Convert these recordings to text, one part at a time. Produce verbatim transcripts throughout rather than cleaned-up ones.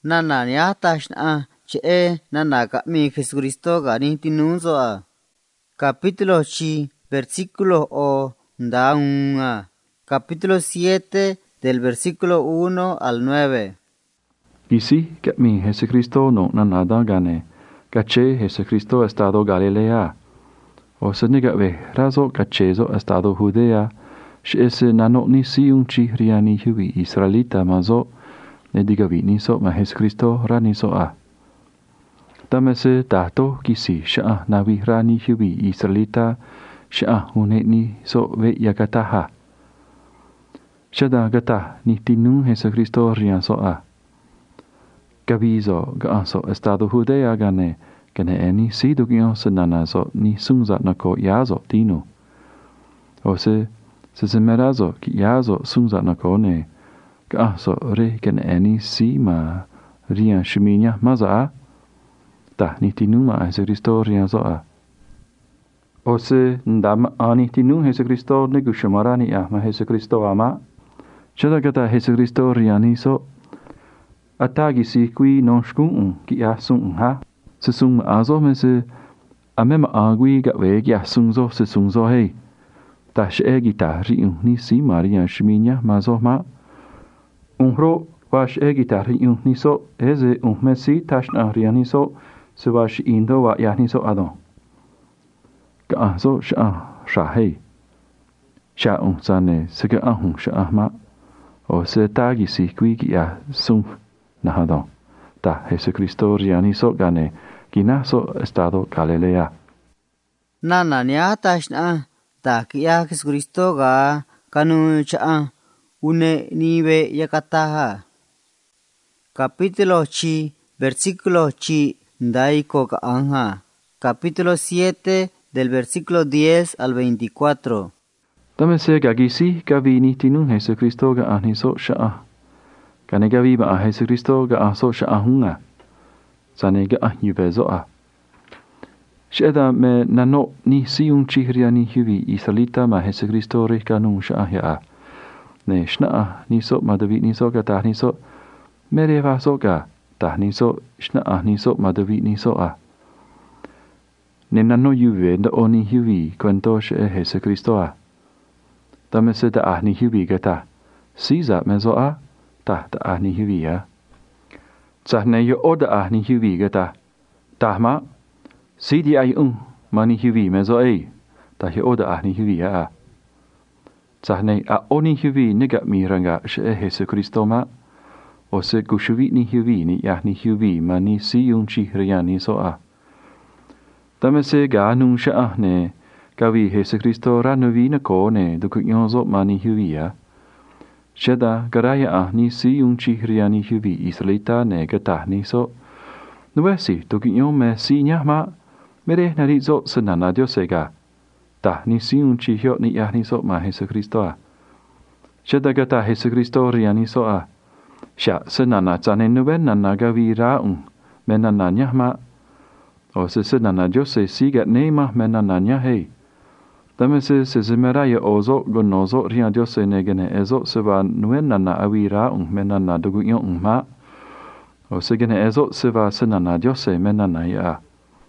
nana nia tashna che nana ka mi Jesucristo gani tinunzo a. Capítulo chi versículo o ndaunga. Capítulo siete del versículo uno al nueve. Isi que mi Jesucristo no nada gane. Caché Jesucristo estado Galilea. O se nega ve razo cachezo estado Judea. Ese nano ni si un chi riani hubi Israelita mazo. Ne diga vi ni so ma Jesucristo rani so a. Tamese tato kisi sha nawi rani hubi Israelita. Sha hune ni so ve yakataha. Shada gata ni tinu Jesucristo rian so a. Gavizo ga so estado Judea gane gane eni si dugio senana so ni sungza nako yazo tinu. Ose se semerazo ki yazo sungza nako ne ga so re gane eni si ma rian shiminya maza a. Ta ni tinu ma Jesucristo rian so a. Ose ndam ani tinu Jesucristo negu shumarani a ma Jesucristo ama. Shada gata Jesucristo riani so atagi si qui non shkun ki a sung ha se sung azo me se amem agui ga we ya sung zo se sung zo hey ta she gita ri ni si maria shminya mazo ma unro wa she gita ri ni so eze un mesi tashna riani so se wa shi indo wa ya ni so adon ga zo sha sha hey sha un sane se ga ahun sha ma o se tagi si qui ki a sung nahadon ta Jesucristo riani so gane kina so estado Galilea. Nana nia tashna ta kia Jesucristo ga kanu cha une nive yakataha. Capítulo chi versículo chi ndaiko ka anja. Capítulo siete del versículo diez al veinticuatro. Dame se gagisi gavini tinun Jesucristo ga aniso sha'a. Kane gavi ba Jesucristo ga aso sha'ahunga. Sane ga yubezo a. Sheda me nano ni siun chihriani huvi Israelita ma Jesucristo re kanun sha'ahya a. Ne shna'a ni so madavi ni so ga ta ni so mereva so ga ta ni so shna'a ni so madavi ni so a. Ne nano yuve nda oni huvi kwento she Jesucristo a. Dame se da ahni huvi ga ta. Siza mezo a. Ta ta ahni huvi a. Zahne yo oda ahni huvi ga ta. Ta ma. Sidi ay un mani huvi mezo ay. Ta yo oda ahni huvi a. Zahne a oni huvi niga miranga she Jesucristo ma. O se kushuvi ni huvi ni ahni huvi mani si un chi riani so a. Dame se ga nung sha ahne. Gavi Jesucristo ranovi na ko ne dukyozo mani huvi a. Sheda garaya ahni si un chi riani huvi Israelita ne gatahni so. Nuesi dukyo me si nyahma. Mere narizo senana diosega. Tahni si un chi hyo ni ahni so ma Jesucristo a. Sheda gata Jesucristo riani so a. Sha senana zane nuven nana gavi raung. Menana nyahma. O se senana diose siga neima menana nyahei. Dame se se zemeraya ozo gonozo ria diose negene ezo se va nuenana awira un menana duguyon un ma. O se gene ezo se va senana diose menana ya.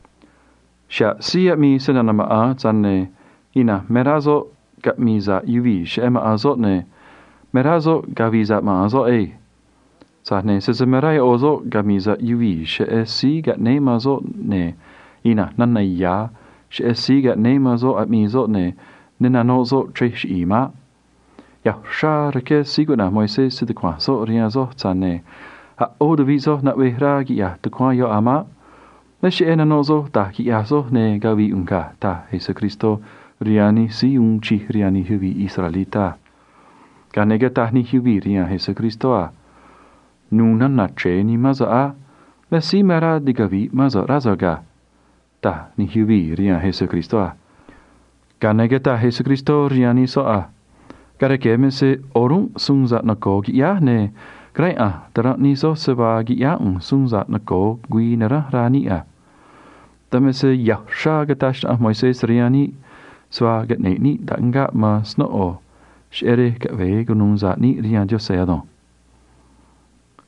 Sha siya mi senana ma a zane ina merazo gat miza yuvi shema azo ne merazo gaviza ma azo e. Zane se zemeraya ozo gamiza yuvi she e si gat ne mazo ne ina nana ya. She esiga nemazo at mizo ne ninanozo tresh ima. Ya sha reke siguna Moises se de kwaso riazo tsane. Ha odavizo na wehragi ya de kwa yo ama. Meshe enanozo ta ki yazo ne gavi unka ta Jesucristo riani si un chi riani huvi Israelita. Ganega tahni huvi ria Jesucristo a. Nuna na che ni maza a. Mesi mera di gavi maza razaga. Ta ni huvi ria Jesucristo a. Ganege ta Jesucristo riani so a. Gareke me se orun sungza na ko gi ya ne. Grai a tara ni so se va gi ya un sungza na ko gui nara rani a. Dame se ya sha gatash a Moises riani swa gat ne ni da nga ma sno o. Shere ka ve gunung za ni rian jo se adon.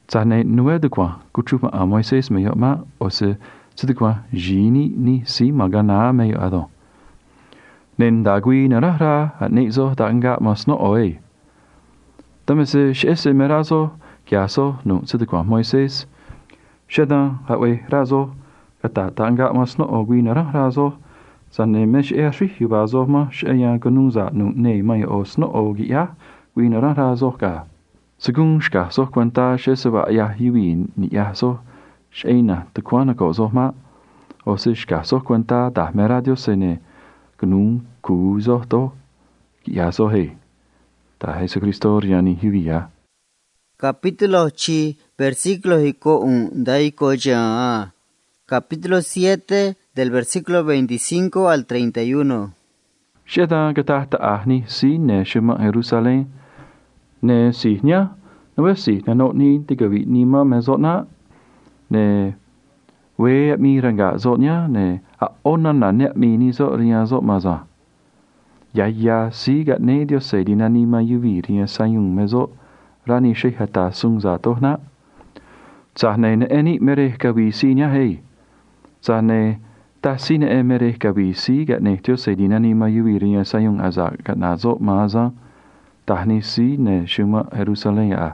Za ne nuwe de kwa kuchupa a Moises me yo ma o se tsu kwa jini ni si magana me yo ado. Nen da gui na ra ra at ne zo da nga mas no oe. Dame se shese me razo kya so no tsu kwa Moises. Shedan hatwe razo kata da nga mas no o gui na ra razo. San ne mesh e shri yubazo ma shaya ganuza no ne mai o sno o gi ya gui na ra razo ka. Según shka so cuenta shese ba ya hiwi ni ya so sheina te kwana ko zo ma o se shka so cuenta da me radio se ne gnum ku zo to ya so he ta Jesucristo riani hiwi ya. Capítulo ocho, versículo hiko un daiko ya. Capítulo siete, del versículo veinticinco al treinta y uno. Sheda gata ta ahni si ne shema Jerusalem ne si nya no si na no ni tigawi ni ma mezona ne we mi ranga zotnya ne a ona na ne mi ni zo ria zo maza ya ya si ga ne dio se di na ni ma yuwi ria sayung mezo rani she hata sung za to na za ne ne eni mere ka wi si nya hei za ne ta si ne e mere ka wi si ga ne dio se di na ni ma yuwi ria sayung aza ka na zo maza tahni si ne shuma Jerusalem ya.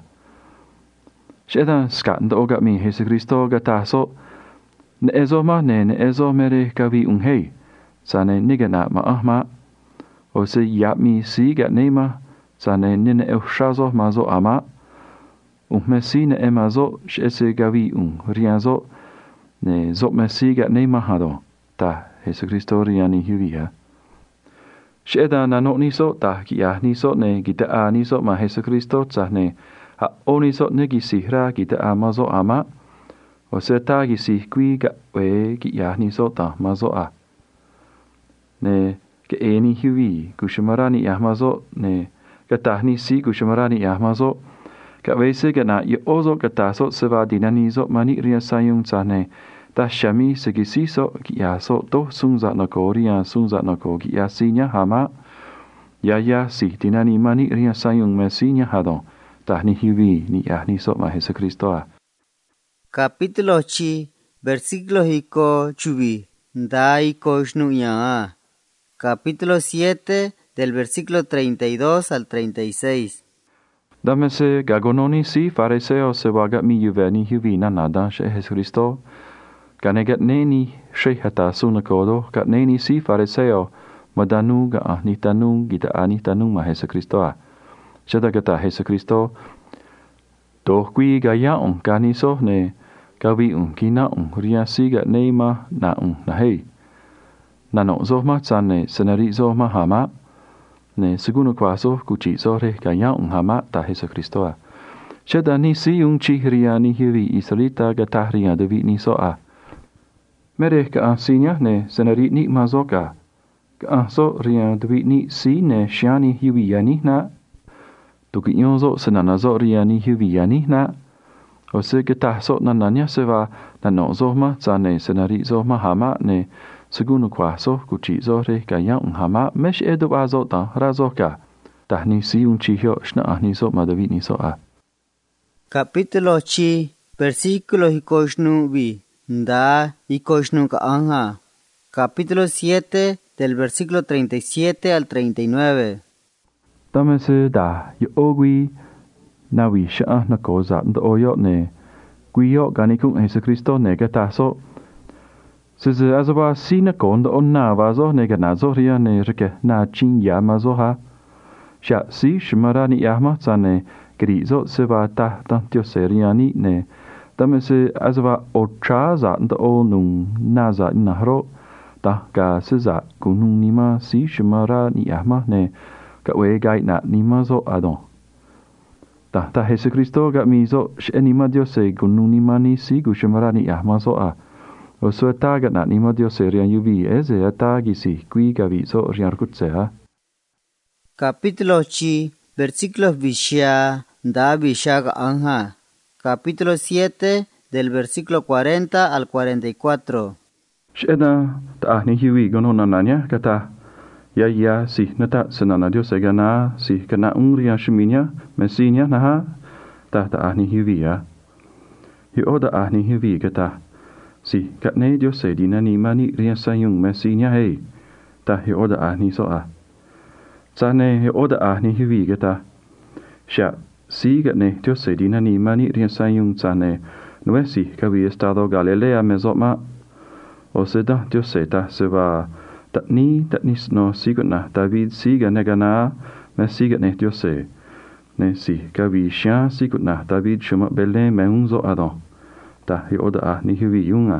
Sheda skat ndo ga mi Jesucristo ga taso ne ezo ma ne ne ezo mere ka vi un hei sa ne nigana ma ahma o se ya mi si ga ne ma sa ne ne ne shazo ma zo ama un me si ne ema zo shese ga vi un riazo ne zo me si ga ne ma hado ta Jesucristo riani hivia. Sheda na no niso ta ki ya niso ne gita a niso ma Jesucristo ta ne a oniso ne gi sihra gita a mazo ama o se ta gi si qui ga we ki ya niso ta mazo a ne ke eni hiwi kushimarani ya mazo ne ka ta ni si kushimarani ya mazo ka we se ga na yo ozo ka ta so se va dinani zo mani ria sayung ta ne ta shami se gi si so ki ya so to sungza na ko ria sungza na ko ki ya si nya hama ya ya si dinani mani ria sayung me si nya hadon ta ni hiwi ni ya ni so ma Jesucristo a. Capítulo ocho, versículo hiko chubi ndai koshnu ya. Capítulo siete, del versículo treinta y dos al treinta y seis. Dame se gagononi si fariseo se waga mi yuveni hiwi na nada she Jesucristo kanegat neni she hata sunakodo kat neni si fariseo madanu ga ahni tanu gita ani tanu ma Jesucristo a. Shada gata Jesucristo do qui ga ya on kaniso ne gawi un kina un ria si ga neima na un na hei na no zo ma tsane senari zo ma hama ne segundo kwaso kuchi zo re ga ya un hama ta Jesucristo a. Shada ni si un chi ria ni hivi isolita ga ta ria de vi ni so a. Mere ka asinya ne senari ni mazoka ka so ria de vi ni si ne shani hivi yani na tuki yonzo senana zo riani hiviani na o se ke tahso na nanya se va na no zo ma tsane senari zo ma hama ne segundo kwaso kuchi zo re ka ya un hama mesh edo azo ta razo ka tahni si un chihyo shna ahni so madavi ni so a. Capítulo ocho, versículo hikoshnu vi nda hikoshnu ka anja. Capítulo siete, del versículo treinta y siete al treinta y nueve. Dame se da yo ogui na wi sha na ko za ndo oyo ne gui yo gani kung Jesucristo ne ga taso se ze azaba si na ko ndo onna va zo ne ga na zo ria ne rike na chin ya ma zo ha sha si shmara ni ya ma sa ne gri zo se va ta ta tio se ria ni ne dame se azaba o cha za ndo o nung na za na ro ta ga se za kunung ni ma si shmara ni ya ma ne ka we gai na ni mazo adon ta ta Jesucristo ga mi zo sheni ma Dios se gunu ni mani si gu shmara ni ya mazo a o so ta ga na ni ma Dios se rian yuvi eze ata gi si qui ga vi zo rian kutse ha. Capítulo ocho, versículos visha da visha ga anja. Capítulo siete, del versículo cuarenta al cuarenta y cuatro. Sheda ta ni hiwi gono na nanya kata ya ya si nata senana Dios se gana si kana ungria shiminya mesinya naha ta ta ahni hivi ya hi oda ahni hi vi kata si katne Dios e dinani mani rian sayung mesinya hei ta hi oda ahni so a tsane hi oda ahni hi vi kata sha si katne Dios e dinani mani rian sayung tsane nuesi kavi estado Galilea mezoma o seda Dios e ta se va tatni tatni no siguna David siga negana me siga ne Dios e ne si kavi sha siguna David shuma belle me unzo adon ta hi oda ahni hi vi yunga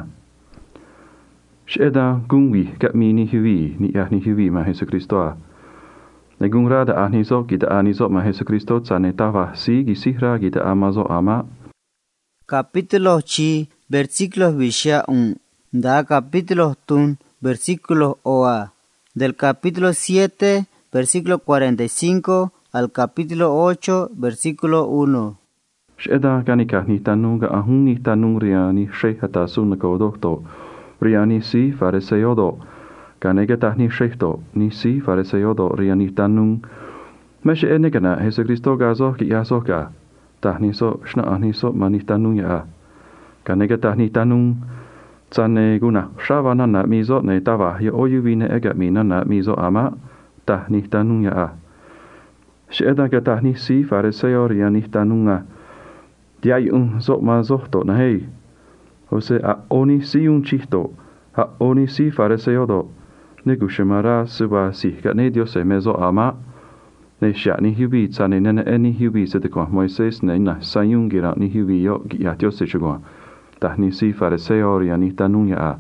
Sheda gungwi katmi ni hiwi ni ahni hiwi ma Jesu Kristo a. Ne gungra da ahni so kita ahni so ma Jesu Kristo tsane tava si gisihra kita amazo ama. Capítulo chi versículos visha un da capítulo tun versículo oa del capítulo siete versículo cuarenta y cinco al capítulo ocho versículo uno. Sheda kanika ni tanunga ahun ni tanungria ni shehata sunako dokto. Riani si fariseodo, kanega tahni shehto, ni si fariseodo riani tanung. Meshe enegana Jesu Kristo gazo ki yasoka, tahni so shna ahni so mani tanung ya. Kanega tahni tanung, tsane guna shavana na mizo ne tava ya oyuvine ega mina na mizo ama, tahni tanung ya. Sheda ga tahni si fariseo riani tanunga. Diayung zo ma zohto na hei. Ose a oni si un chihto, a oni si fariseodo, ne gushemara suba si katne Dios e mezo ama, ne sha ni hivi tsane nene eni hivi sedekwa Moises ne na sayung gira ni hivi yo ya Dios e chugwa, tahni si fariseo riani tanunya a.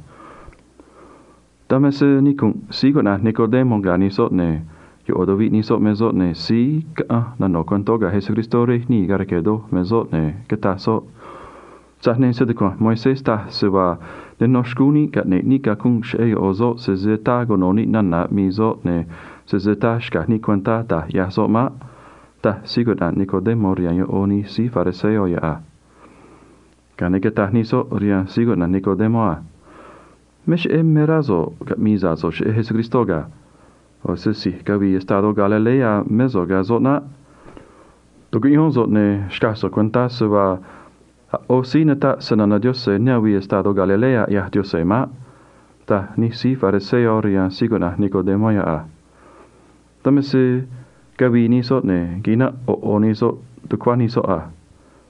Tamese nikung si gona Nicodemo gani so ne, yo odovi ni so mezo ne si ka na no kontoga Jesu Kristo re ni garekedo mezo ne keta so. Tsahne sedekwa Moises ta suba ne noshkuni katne ni kakung she ozo se zeta gononi nana mizo ne se zeta shkahni kwenta ta yaso ma ta sigoda Nicodemo rian oni si fariseo ya a. Kaneke tahni so rian sigoda Nicodemo a. Mesh e merazo kat mizazo she Jesu Kristo ga. O se si kavi estado Galilea mezo ga zotna. Togu ihonzo ne shkaso kwenta suba o sinata sanana Dios e neawi estado Galilea ya Dios e ma ta ni si fariseo rian sigona Nicodemo ya a. Tamese kavi ni so ne gina o oni so tukwa ni so a.